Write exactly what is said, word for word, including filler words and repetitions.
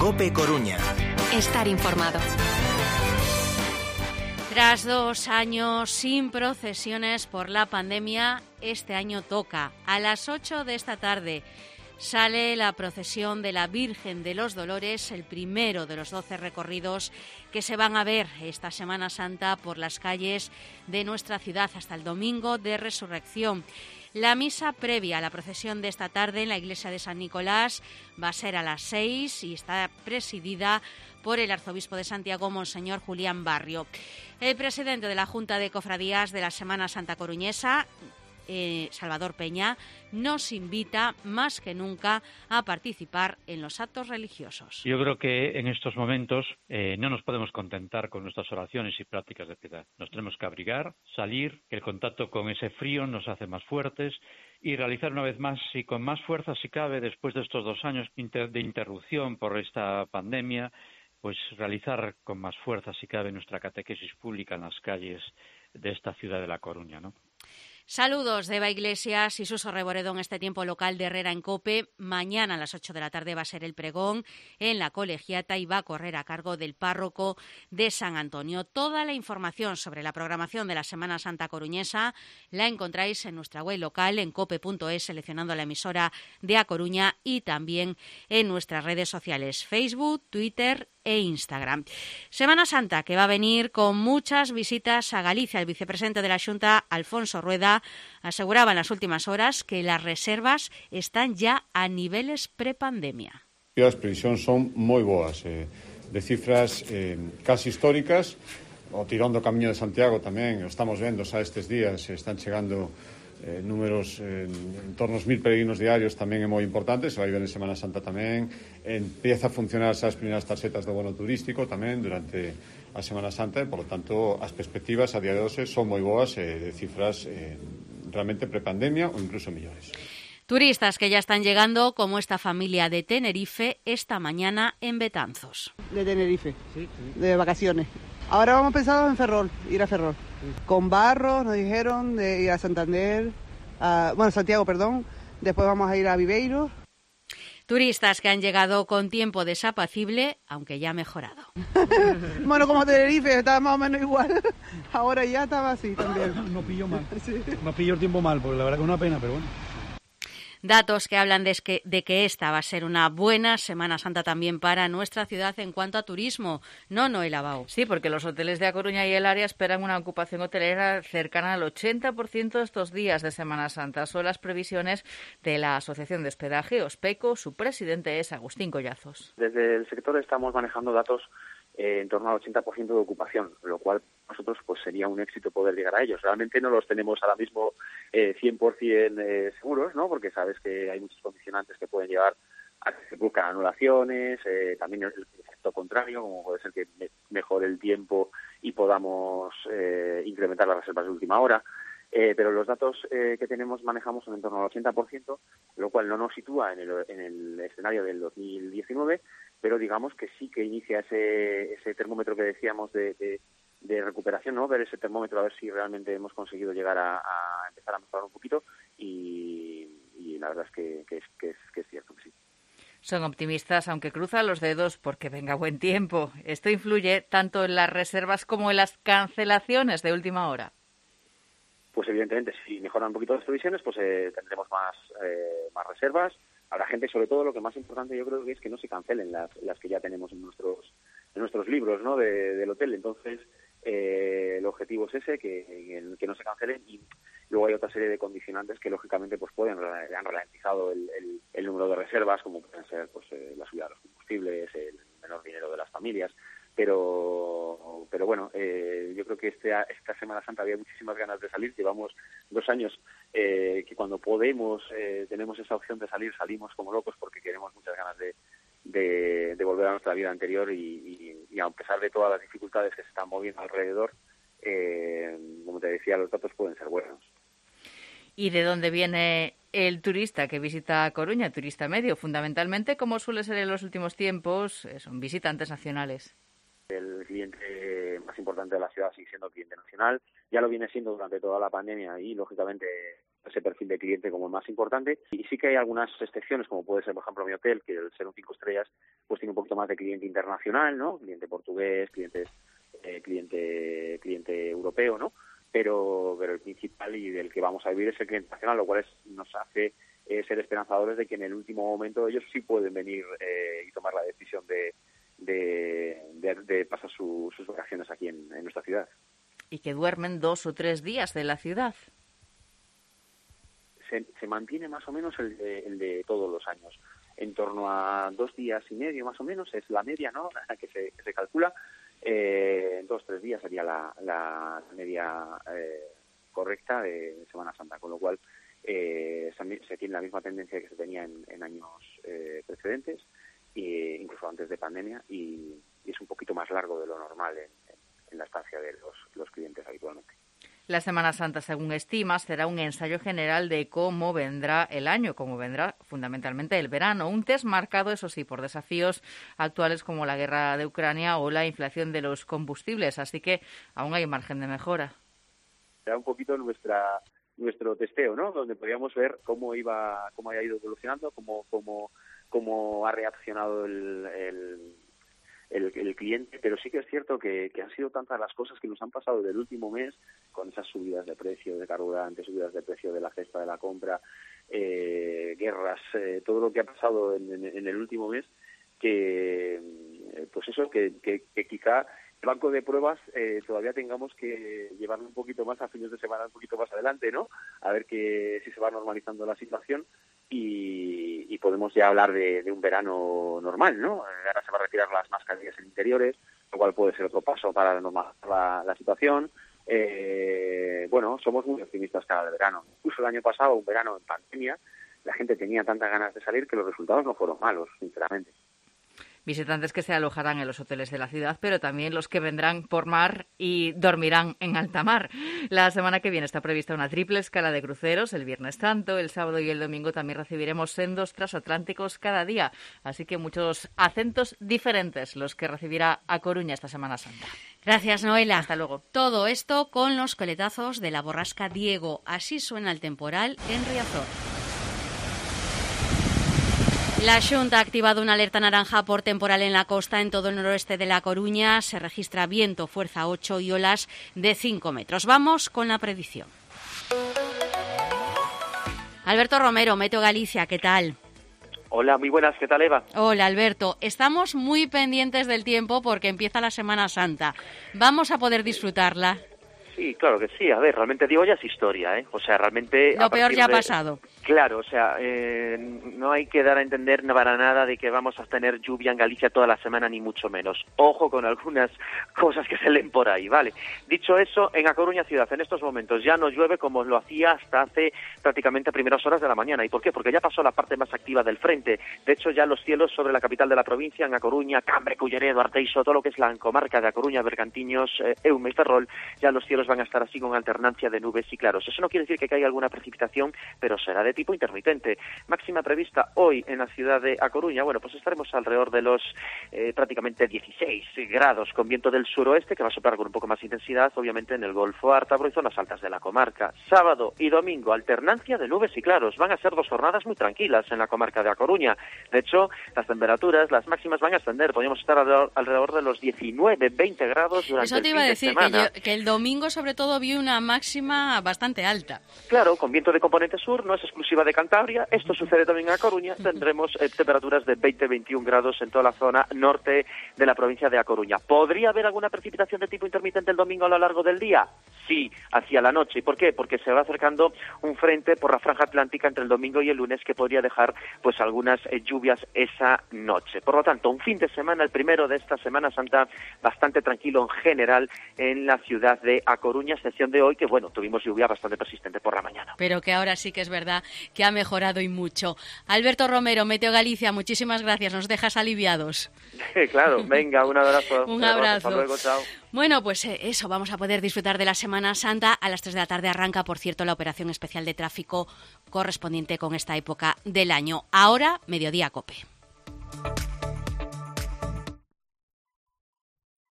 COPE Coruña. Estar informado. Tras dos años sin procesiones por la pandemia, este año toca. A las ocho de esta tarde sale la procesión de la Virgen de los Dolores, el primero de los doce recorridos que se van a ver esta Semana Santa por las calles de nuestra ciudad hasta el domingo de Resurrección. La misa previa a la procesión de esta tarde en la iglesia de San Nicolás va a ser a las seis y está presidida por el arzobispo de Santiago, Monseñor Julián Barrio. El presidente de la Junta de Cofradías de la Semana Santa Coruñesa, Eh, Salvador Peña, nos invita más que nunca a participar en los actos religiosos. Yo creo que en estos momentos eh, no nos podemos contentar con nuestras oraciones y prácticas de piedad. Nos tenemos que abrigar, salir, que el contacto con ese frío nos hace más fuertes y realizar una vez más y con más fuerza si cabe después de estos dos años de interrupción por esta pandemia, pues realizar con más fuerza si cabe nuestra catequesis pública en las calles de esta ciudad de La Coruña, ¿no? Saludos de Eva Iglesias y Suso Reboredo en este tiempo local de Herrera en COPE. Mañana a las ocho de la tarde va a ser el pregón en la colegiata y va a correr a cargo del párroco de San Antonio. Toda la información sobre la programación de la Semana Santa Coruñesa la encontráis en nuestra web local en cope punto es, seleccionando la emisora de A Coruña, y también en nuestras redes sociales Facebook, Twitter e Instagram. Semana Santa que va a venir con muchas visitas a Galicia. El vicepresidente de la Xunta, Alfonso Rueda, aseguraba en las últimas horas que las reservas están ya a niveles prepandemia. As previsións son moi boas, eh, de cifras eh, casi históricas. O tirón do Camiño de Santiago tamén, o estamos vendo xa estes días, están chegando eh, números eh, en torno aos mil peregrinos diarios, tamén é moi importante, se vai ver en Semana Santa tamén. Empieza a funcionar xa as primeiras tarxetas do bono turístico tamén durante a Semana Santa e, por lo tanto, as perspectivas a día de hoxe son moi boas, eh, de cifras eh, realmente prepandemia ou incluso millores. Turistas que ya están llegando, como esta familia de Tenerife, esta mañana en Betanzos. De Tenerife, sí, sí. De vacaciones. Ahora vamos pensados en Ferrol, ir a Ferrol. Sí. Con Barros nos dijeron de ir a Santander, a, bueno, Santiago, perdón. Después vamos a ir a Viveiro. Turistas que han llegado con tiempo desapacible, aunque ya ha mejorado. Bueno, como Tenerife, estaba más o menos igual. Ahora ya estaba así también. No pillo mal. Sí. No pillo el tiempo mal, porque la verdad que es una pena, pero bueno. Datos que hablan de que, de que esta va a ser una buena Semana Santa también para nuestra ciudad en cuanto a turismo. No, no, el Abao. Sí, porque los hoteles de A Coruña y el área esperan una ocupación hotelera cercana al ochenta por ciento estos días de Semana Santa. Son las previsiones de la Asociación de Hospedaje, Ospeco. Su presidente es Agustín Collazos. Desde el sector estamos manejando datos eh, en torno al ochenta por ciento de ocupación, lo cual nosotros pues sería un éxito poder llegar a ellos. Realmente no los tenemos ahora mismo eh, cien por ciento eh, seguros, ¿no? Porque sabes que hay muchos condicionantes que pueden llevar a que se produzcan anulaciones, eh, también el efecto contrario, como puede ser que me, mejore el tiempo y podamos eh, incrementar las reservas de última hora. Eh, pero los datos eh, que tenemos manejamos son en torno al ochenta por ciento, lo cual no nos sitúa en el, en el escenario del dos mil diecinueve, pero digamos que sí que inicia ese, ese termómetro que decíamos de, de, de recuperación, ¿no? Ver ese termómetro a ver si realmente hemos conseguido llegar a, a empezar a mejorar un poquito y, y la verdad es que, que, es, que, es, que es cierto que sí. Son optimistas, aunque cruzan los dedos porque venga buen tiempo. Esto influye tanto en las reservas como en las cancelaciones de última hora. Pues evidentemente, si mejoran un poquito las previsiones, pues eh, tendremos más, eh, más reservas. Habrá gente, sobre todo, lo que más importante yo creo que es que no se cancelen las, las que ya tenemos en nuestros en nuestros libros, ¿no? de, del hotel. Entonces, eh, el objetivo es ese, que, que no se cancelen, y luego hay otra serie de condicionantes que lógicamente pues pueden han ralentizado el, el, el número de reservas, como pueden ser pues eh, la subida de los combustibles, el menor dinero de las familias. Pero pero bueno, eh, yo creo que este, esta Semana Santa había muchísimas ganas de salir. Llevamos dos años eh, que cuando podemos, eh, tenemos esa opción de salir, salimos como locos porque queremos muchas ganas de, de, de volver a nuestra vida anterior y, y, y a pesar de todas las dificultades que se están moviendo alrededor, eh, como te decía, los datos pueden ser buenos. ¿Y de dónde viene el turista que visita Coruña, turista medio? Fundamentalmente, como suele ser en los últimos tiempos, son visitantes nacionales. El cliente más importante de la ciudad sigue siendo el cliente nacional, ya lo viene siendo durante toda la pandemia y, lógicamente, ese perfil de cliente como el más importante. Y sí que hay algunas excepciones, como puede ser, por ejemplo, mi hotel, que el ser un cinco estrellas, pues tiene un poquito más de cliente internacional, ¿no? Cliente portugués, clientes, eh, cliente, cliente europeo, ¿no? Pero, pero el principal y del que vamos a vivir es el cliente nacional, lo cual es, nos hace eh, ser esperanzadores de que en el último momento ellos sí pueden venir eh, y tomar la decisión de, de, de, de pasar su, sus vacaciones aquí en, en nuestra ciudad. Y que duermen dos o tres días de la ciudad. Se, se mantiene más o menos el de, el de todos los años. En torno a dos días y medio más o menos es la media, ¿no?, que se, que se calcula. Eh, en dos o tres días sería la, la media eh, correcta de Semana Santa, con lo cual eh, se, se tiene la misma tendencia que se tenía en, en años eh, precedentes, e incluso antes de pandemia, y, y es un poquito más largo de lo normal en, en, en la estancia de los, los clientes habitualmente. La Semana Santa, según estimas, será un ensayo general de cómo vendrá el año, cómo vendrá fundamentalmente el verano. Un test marcado, eso sí, por desafíos actuales como la guerra de Ucrania o la inflación de los combustibles. Así que aún hay margen de mejora. Era un poquito nuestra nuestro testeo, ¿no?, donde podíamos ver cómo iba, cómo había ido evolucionando, cómo cómo cómo ha reaccionado el, el El, el cliente, pero sí que es cierto que, que han sido tantas las cosas que nos han pasado del último mes, con esas subidas de precio de carburante, subidas de precio de la cesta de la compra, eh, guerras, eh, todo lo que ha pasado en, en, en el último mes, que pues eso, que, que, que quizá el banco de pruebas eh, todavía tengamos que llevarlo un poquito más a fines de semana, un poquito más adelante, ¿no?, a ver que si se va normalizando la situación y, y podemos ya hablar de, de un verano normal, ¿no? Ahora se va a retirar las mascarillas en interiores, lo cual puede ser otro paso para normalizar la, la situación. Eh, bueno, somos muy optimistas cada verano. Incluso el año pasado, un verano en pandemia, la gente tenía tantas ganas de salir que los resultados no fueron malos, sinceramente. Visitantes que se alojarán en los hoteles de la ciudad, pero también los que vendrán por mar y dormirán en alta mar. La semana que viene está prevista una triple escala de cruceros, el Viernes Santo, el sábado y el domingo también recibiremos sendos transatlánticos cada día, así que muchos acentos diferentes los que recibirá A Coruña esta Semana Santa. Gracias, Noela. Hasta luego. Todo esto con los coletazos de la borrasca Diego. Así suena el temporal en Riazor. La Xunta ha activado una alerta naranja por temporal en la costa en todo el noroeste de La Coruña. Se registra viento fuerza ocho y olas de cinco metros. Vamos con la predicción. Alberto Romero, Meteo Galicia, ¿qué tal? Hola, muy buenas, ¿qué tal, Eva? Hola, Alberto. Estamos muy pendientes del tiempo porque empieza la Semana Santa. ¿Vamos a poder disfrutarla? Sí, claro que sí. A ver, realmente digo ya es historia, ¿eh? O sea, realmente... Lo peor ya ha de... pasado. Claro, o sea, eh, no hay que dar a entender para nada de que vamos a tener lluvia en Galicia toda la semana, ni mucho menos. Ojo con algunas cosas que se leen por ahí, ¿vale? Dicho eso, en A Coruña ciudad, en estos momentos ya no llueve como lo hacía hasta hace prácticamente primeras horas de la mañana. ¿Y por qué? Porque ya pasó la parte más activa del frente. De hecho, ya los cielos sobre la capital de la provincia, en A Coruña, Cambre, Culleredo, Arteixo, todo lo que es la comarca de A Coruña, Bergantiños, eh, Eume y Ferrol, ya los cielos van a estar así con alternancia de nubes y claros. Eso no quiere decir que caiga alguna precipitación, pero será de tipo intermitente. Máxima prevista hoy en la ciudad de A Coruña, bueno, pues estaremos alrededor de los eh, prácticamente dieciséis grados, con viento del suroeste que va a soplar con un poco más intensidad, obviamente en el Golfo Ártabro y zonas altas de la comarca. Sábado y domingo, alternancia de nubes y claros. Van a ser dos jornadas muy tranquilas en la comarca de A Coruña. De hecho, las temperaturas, las máximas van a ascender. Podríamos estar alrededor, alrededor de los diecinueve, veinte grados durante Eso te iba a decir, que, yo, que el domingo sobre todo vi una máxima bastante alta. Claro, con viento de componente sur, no es exclusiva de Cantabria. Esto sucede también en A Coruña. Tendremos eh, temperaturas de veinte a veintiún grados en toda la zona norte de la provincia de A Coruña. ¿Podría haber alguna precipitación de tipo intermitente el domingo a lo largo del día? Sí, hacia la noche. ¿Y por qué? Porque se va acercando un frente por la franja atlántica entre el domingo y el lunes que podría dejar pues algunas eh, lluvias esa noche. Por lo tanto, un fin de semana, el primero de esta Semana Santa, bastante tranquilo en general en la ciudad de A Coruña, excepción de hoy, que bueno, tuvimos lluvia bastante persistente por la mañana. Pero que ahora sí que es verdad que ha mejorado y mucho. Alberto Romero, Meteo Galicia, muchísimas gracias, nos dejas aliviados. Claro, venga, un abrazo. Un abrazo. Hasta luego, chao. Bueno, pues eh, eso, vamos a poder disfrutar de la Semana Santa. A las tres de la tarde arranca, por cierto, la operación especial de tráfico correspondiente con esta época del año. Ahora, Mediodía Cope.